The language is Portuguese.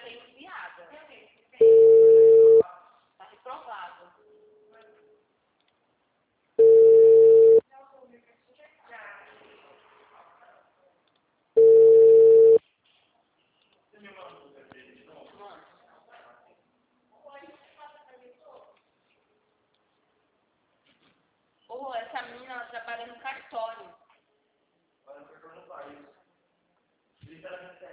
é enviada. Tá reprovado. Ô, essa menina, ela trabalha no cartório. Olha, o cartão não faz.